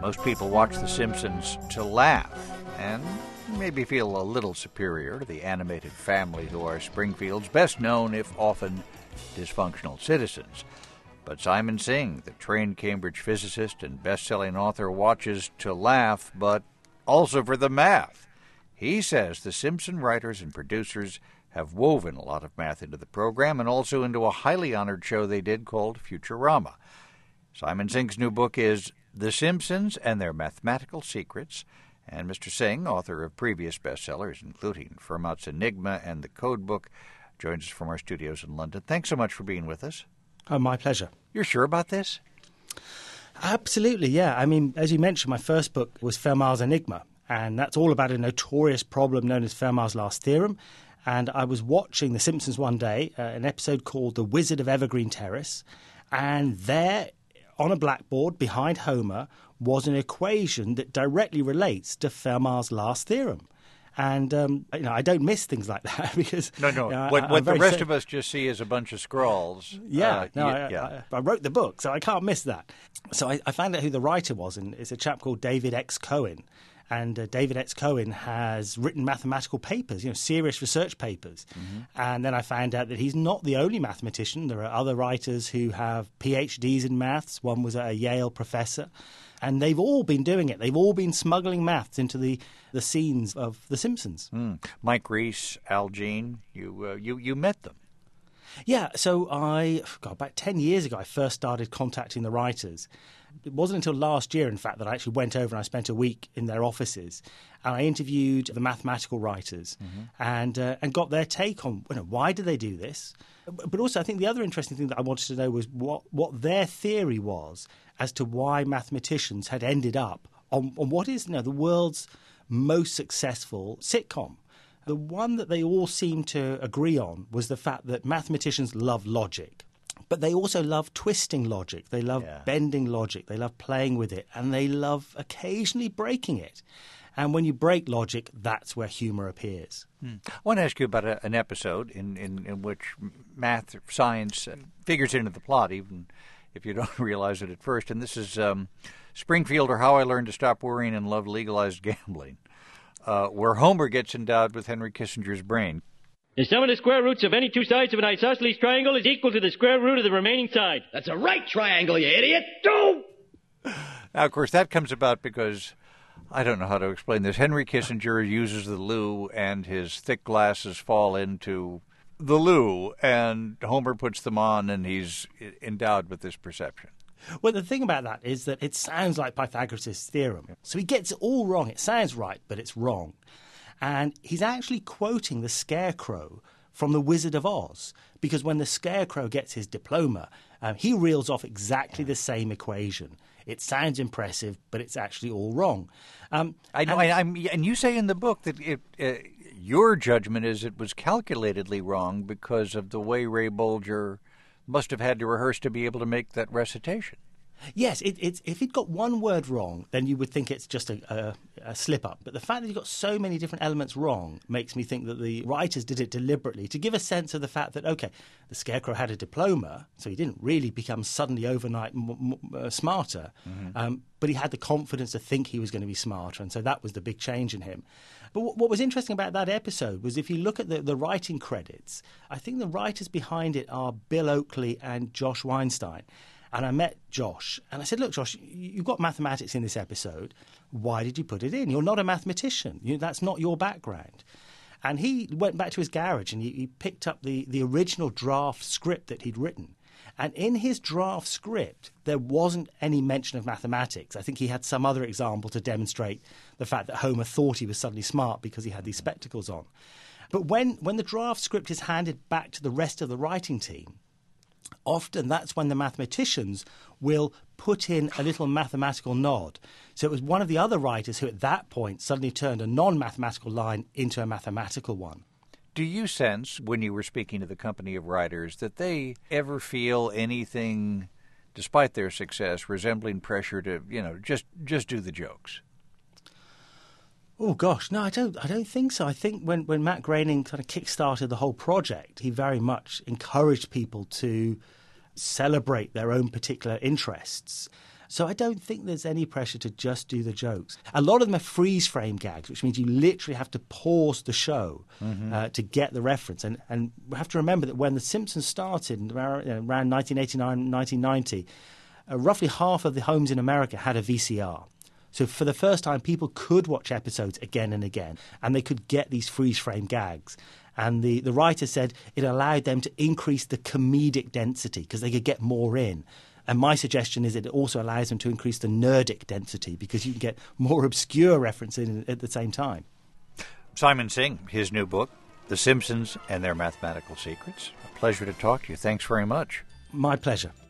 Most people watch The Simpsons to laugh and maybe feel a little superior to the animated family who are Springfield's best known, if often dysfunctional citizens. But Simon Singh, the trained Cambridge physicist and best-selling author, watches to laugh, but also for the math. He says the Simpson writers and producers have woven a lot of math into the program and also into a highly honored show they did called Futurama. Simon Singh's new book is The Simpsons and Their Mathematical Secrets, and Mr. Singh, author of previous bestsellers, including Fermat's Enigma and The Code Book, joins us from our studios in London. Thanks so much for being with us. Oh, my pleasure. You're sure about this? Absolutely, yeah. I mean, as you mentioned, my first book was Fermat's Enigma, and that's all about a notorious problem known as Fermat's Last Theorem. And I was watching The Simpsons one day, an episode called The Wizard of Evergreen Terrace, and there on a blackboard behind Homer was an equation that directly relates to Fermat's Last Theorem. And, I don't miss things like that because... No. What the rest of us just see is a bunch of scrawls. I wrote the book, so I can't miss that. So I found out who the writer was, and it's a chap called David X. Cohen. And David X. Cohen has written mathematical papers, serious research papers. Mm-hmm. And then I found out that he's not the only mathematician. There are other writers who have PhDs in maths. One was a Yale professor. And they've all been doing it. They've all been smuggling maths into the scenes of The Simpsons. Mike Reiss, Al Jean, you met them. Yeah, so about 10 years ago, I first started contacting the writers. It wasn't until last year, in fact, that I actually went over and I spent a week in their offices. And I interviewed the mathematical writers and got their take on why do they do this. But also, I think the other interesting thing that I wanted to know was what their theory was as to why mathematicians had ended up on what is the world's most successful sitcom. The one that they all seemed to agree on was the fact that mathematicians love logic. But they also love twisting logic. They love bending logic. They love playing with it. And they love occasionally breaking it. And when you break logic, that's where humor appears. I want to ask you about an episode in which math, science figures into the plot, even if you don't realize it at first. And this is Springfield, or How I Learned to Stop Worrying and Love Legalized Gambling, where Homer gets endowed with Henry Kissinger's brain. The sum of the square roots of any two sides of an isosceles triangle is equal to the square root of the remaining side. That's a right triangle, you idiot! Go! Now, of course, that comes about because, I don't know how to explain this, Henry Kissinger uses the loo and his thick glasses fall into the loo, and Homer puts them on and he's endowed with this perception. Well, the thing about that is that it sounds like Pythagoras' theorem. So he gets it all wrong. It sounds right, but it's wrong. And he's actually quoting the Scarecrow from The Wizard of Oz, because when the Scarecrow gets his diploma, he reels off exactly the same equation. It sounds impressive, but it's actually all wrong. I know, and you say in the book that your judgment is it was calculatedly wrong because of the way Ray Bolger must have had to rehearse to be able to make that recitation. Yes, if he'd got one word wrong, then you would think it's just a slip-up. But the fact that he got so many different elements wrong makes me think that the writers did it deliberately to give a sense of the fact that, OK, the Scarecrow had a diploma, so he didn't really become suddenly overnight smarter, but he had the confidence to think he was going to be smarter, and so that was the big change in him. But what was interesting about that episode was if you look at the writing credits, I think the writers behind it are Bill Oakley and Josh Weinstein. And I met Josh, and I said, look, Josh, you've got mathematics in this episode. Why did you put it in? You're not a mathematician. That's not your background. And he went back to his garage, and he picked up the original draft script that he'd written. And in his draft script, there wasn't any mention of mathematics. I think he had some other example to demonstrate the fact that Homer thought he was suddenly smart because he had these spectacles on. But when the draft script is handed back to the rest of the writing team, often that's when the mathematicians will put in a little mathematical nod. So it was one of the other writers who at that point suddenly turned a non-mathematical line into a mathematical one. Do you sense, when you were speaking to the company of writers, that they ever feel anything, despite their success, resembling pressure to, just do the jokes? Oh, gosh, no, I don't think so. I think when Matt Groening kind of kick-started the whole project, he very much encouraged people to celebrate their own particular interests. So I don't think there's any pressure to just do the jokes. A lot of them are freeze frame gags, which means you literally have to pause the show to get the reference. And we have to remember that when The Simpsons started around 1989, 1990, roughly half of the homes in America had a VCR. So for the first time, people could watch episodes again and again, and they could get these freeze-frame gags. And the writer said it allowed them to increase the comedic density because they could get more in. And my suggestion is that it also allows them to increase the nerdic density because you can get more obscure references in at the same time. Simon Singh, his new book, The Simpsons and Their Mathematical Secrets. A pleasure to talk to you. Thanks very much. My pleasure.